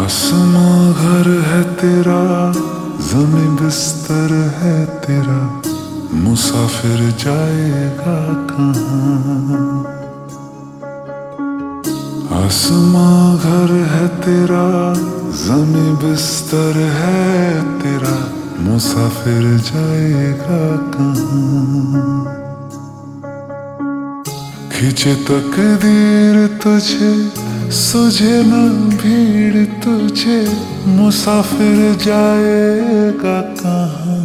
आसमां घर है तेरा, ज़मीं बिस्तर है तेरा, मुसाफिर जाएगा कहाँ। आसमां घर है तेरा, ज़मीं बिस्तर है तेरा, मुसाफिर जाएगा कहाँ। खींचे तकदीर तुझे, सुझे न भीड़ तुझे, मुसाफिर जाएगा कहाँ।